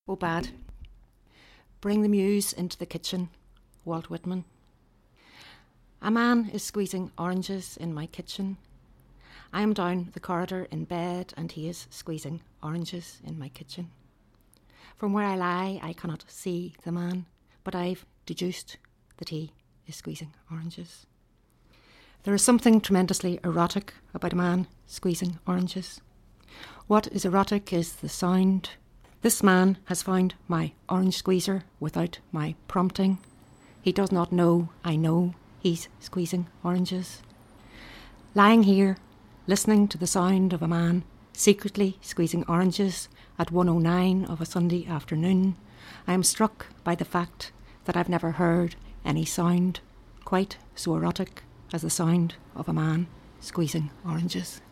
Oh, bad. Bring the muse into the kitchen, Walt Whitman. A man is squeezing oranges in my kitchen. I am down the corridor in bed and he is squeezing oranges in my kitchen. From where I lie, I cannot see the man, but I've deduced that he is squeezing oranges. There is something tremendously erotic about a man squeezing oranges. What is erotic is the sound. This man has found my orange squeezer without my prompting. He does not know I know he's squeezing oranges. Lying here, listening to the sound of a man secretly squeezing oranges at 1:09 of a Sunday afternoon, I am struck by the fact that I've never heard any sound quite so erotic as the sound of a man squeezing oranges.